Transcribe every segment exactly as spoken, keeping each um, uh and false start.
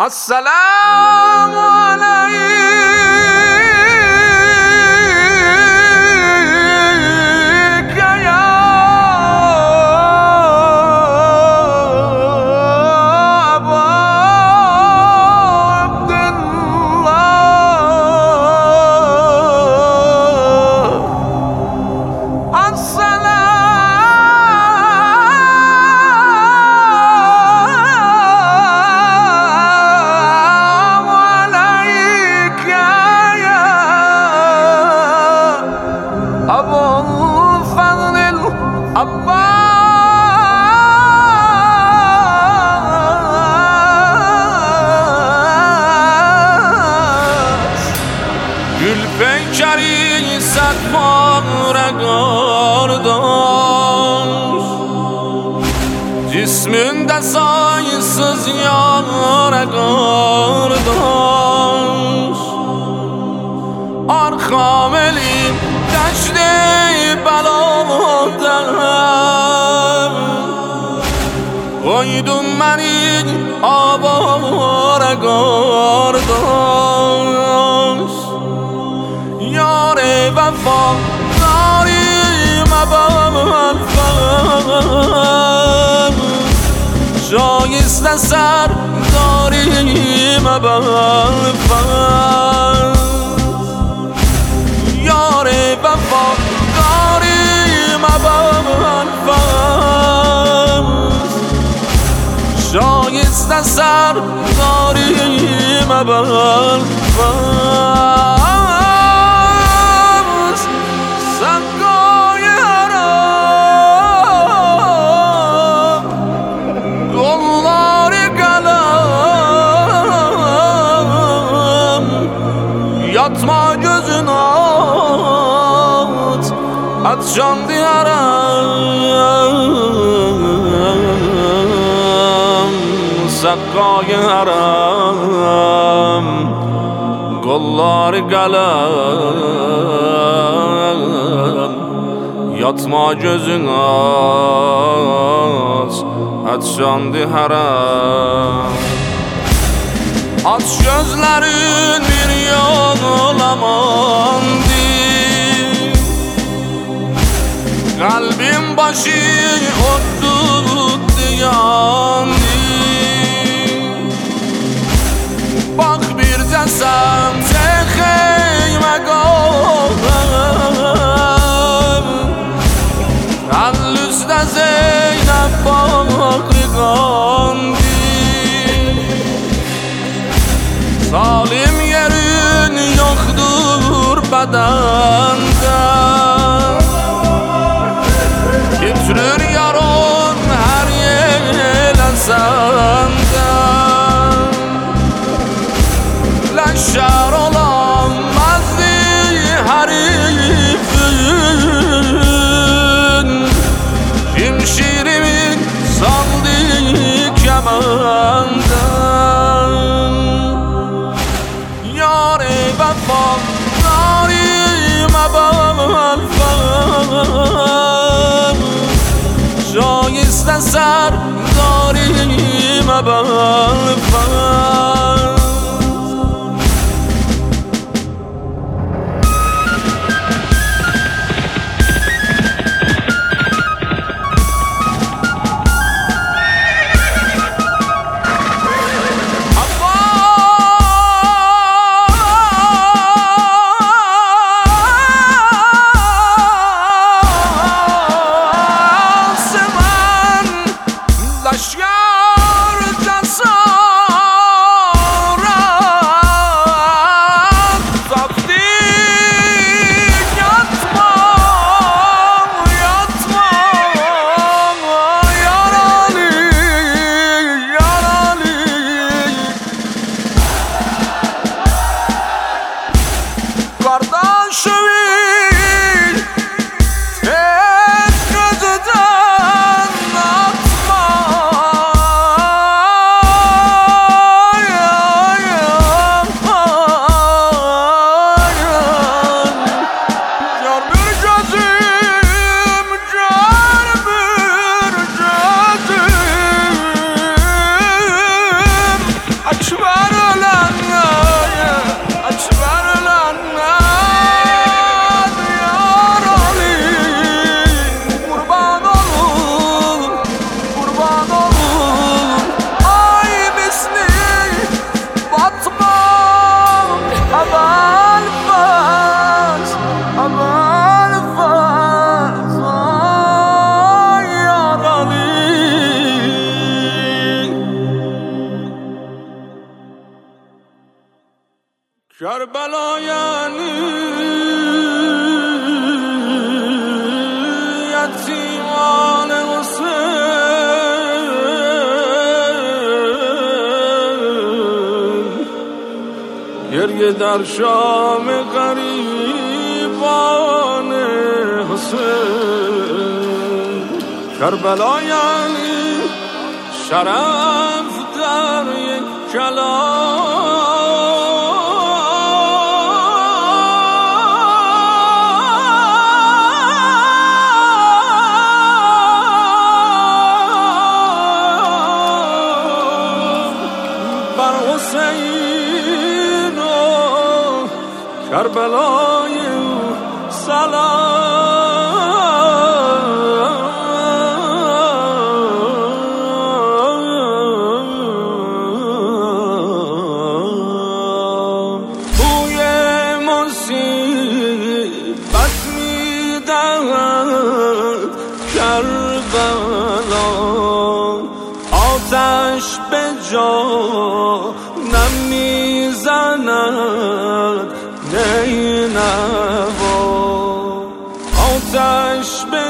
السلام عليك يا أبا عبد الله. السلام عليك يا أبو الفضل العباس. Gül peykeri satmara kardeş, cisminde sayısız yara kardeş. Arkam elim deşti beladan, koydun beni avara kardeş. Yâre vefa narime belfem, şayiste ser narime belfem. Yâre vefa narime belfem, şayiste ser narime belfem. Yatma gözün at, at can diyaram, sakkayı haram, kolları kalem. Yatma gözün at, at can diyaram. Aç gözlerin bir yolamandı, kalbim başı ottu yandı. Bak bir sen tekeyme kalem, Allüs'te Zeynep bakri kandı. Zalim yerin yoktur bedende, getirir yarın her yere sende. Leşer olamazdı herifin, şimşirimi saldı kemenden. Yâre vefa narime belfem, şayiste ser narime belfem. Aşkar کربلا یعنی یتیمان حسین، گریه در شام غریبان حسین. کربلا یعنی شرف در یک کلام، بر حسین و کربلای سلام. بوی مصیبت میدهد کربلا، آتش به جانم میزند نینوا، آتش به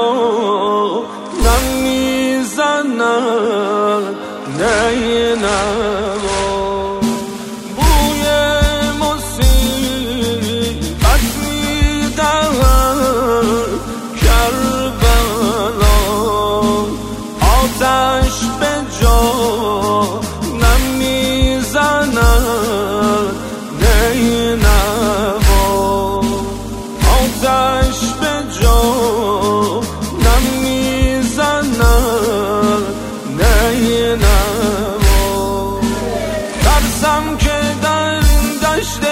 جانم میزند نینوا. بوی مصیبت میدهد کربلا، آتش به جانم میزند نینوا، آتش به جانم میزند نینوا. ترسم که در این دشت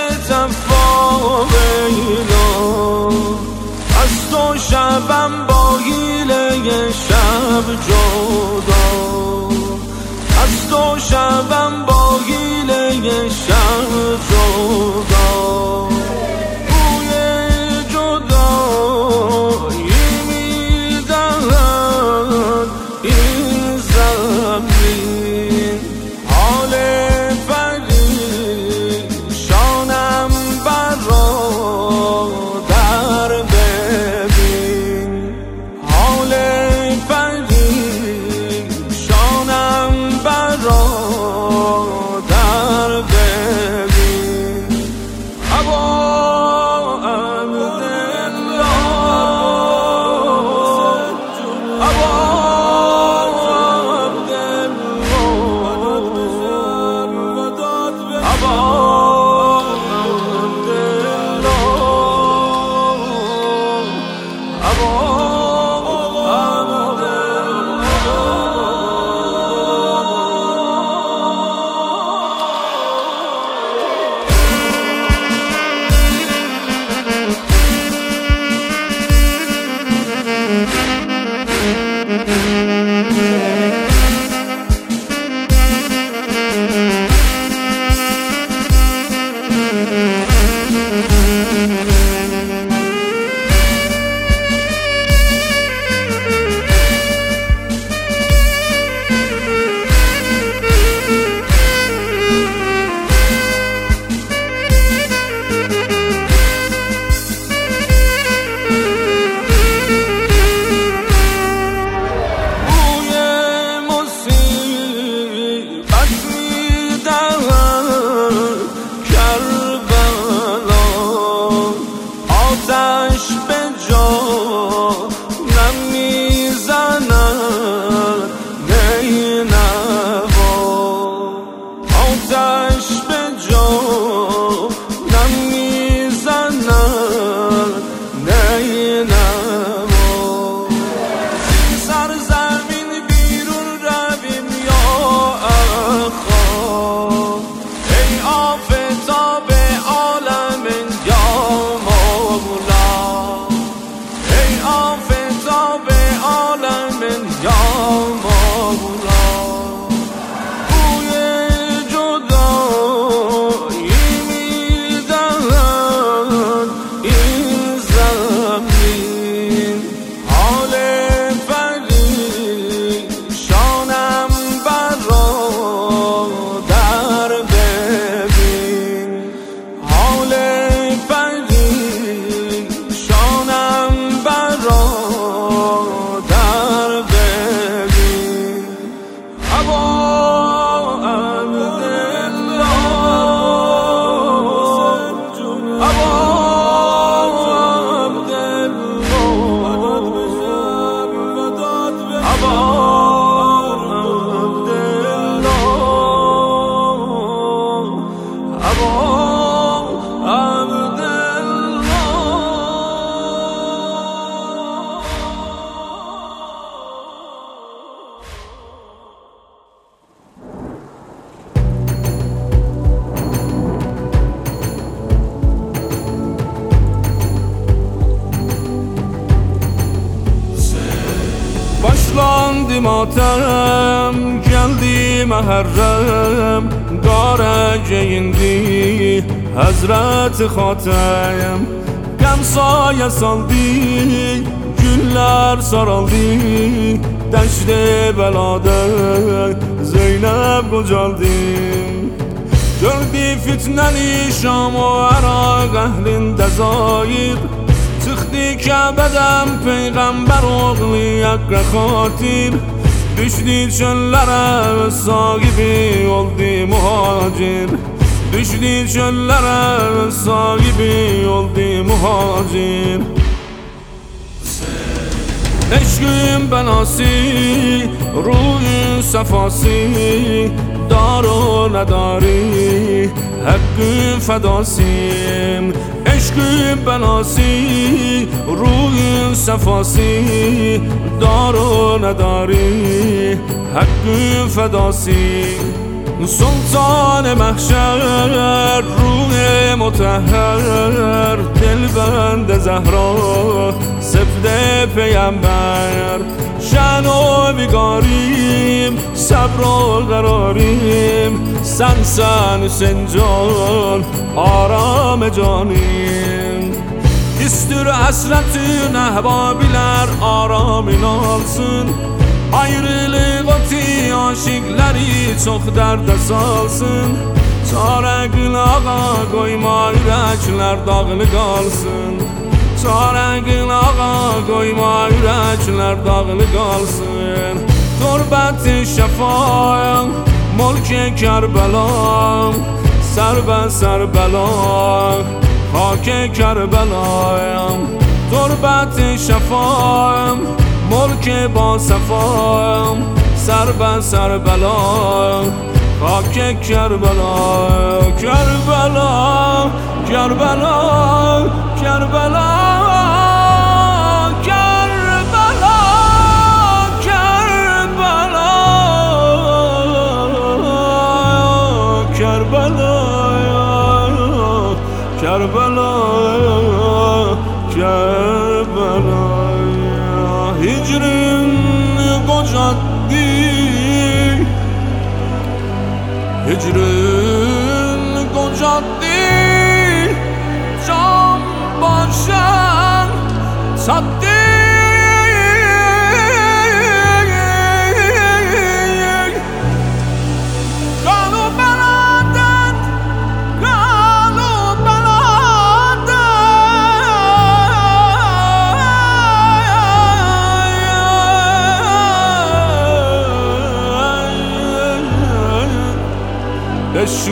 تفاویلا، از تو شبم با حیله شب جدا، از تو شبم با حیله شب جدا. بوی جدایی میدهد این زمین، حال پریشانم برادر ببین، حال پریشانم برادر ببین. آقا عبدالله. Başlandı matem, geldi Muharrem, dara geyindi Hazreti Hatem. Gəm saya saldı, güller saraldı, dəşt-i bəlada Zeynəb qocaldı. Gördü fitnəni Şam o Əraq əhlində zahir, çıktı Kəbədən Peyğəmbər oğlu Əqrə xatir. Düşdü çöllərə sahibi oldu muhacir, düşdü çöllərə sahibi oldu muhacir. Eşqin bəlası, ruhun səfası, darı nədari, həqqin fədasım. Eşqin bəlası, ruhun səfası, darı nədari, həqqin fədası. Sultan-ı Məhşər, ruh-i mutəhhər, dilbənd Zəhra, sifd-i Peyyəmbər. şən-o viqarim, səbr-o qərarim, sənsən Hüseyn can, aram canim. İstir həsrətin əhbabilər aramin alsın, ayrılıq oti aşıqləri çox dərdə salsın. Çarə qılağa qoyma ürəklər dağlı qalsın, çarə qılağa qoyma ürəklər dağlı qalsın. Turbət-i şəfa, mulk-i Kərbəla, sərbə sərbəla, xak-i Kərbəla. Turbət-i şəfa, mulk-i basəfa, sərbə sərbəla, xak-i Kərbəla. Kərbəla, Kərbəla, Kərbəla, Kərbəla, Kərbəla, Kərbəla, Kərbəla, Kərbəla. Hicrin qocaddı, hicrin qocaddı, can başan çatdı. Qanı bəladən, qanı bəladən,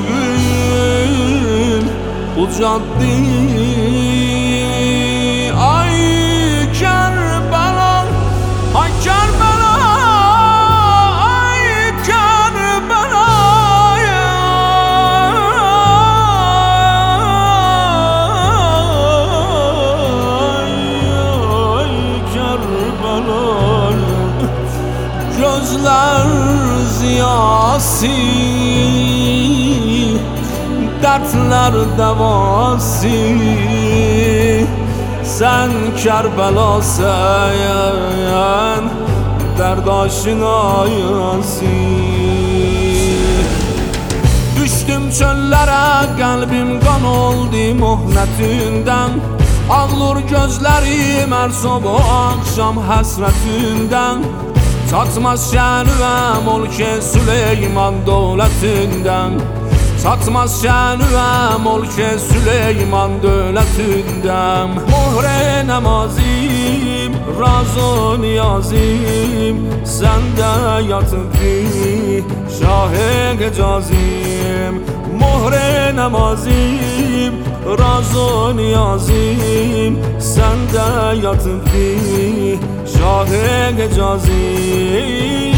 eşqin ucaddı. Ay Kərbəla, ay Kərbəla, ay Kərbəla. Ay Kərbəla, gözlər ziyası, dertler devası. Sen Kərbəla sen derd aşinayası. Düştüm çöllere, kalbim kan oldu muhnetinden, ağlur gözlerim her sabah akşam hasretinden. Çatmaz şənüəm ol-ki Süleyman dövlətindən, çatmaz şənüəm ol-ki Süleyman dövlətindən. Mohr-i nəmazim, raz-o niyazim, səndə yatıbdı şah-ı qecazim. Mohr-i nəmazim, raz-o niyazim, səndə yatıbdı şah-ı qecazim.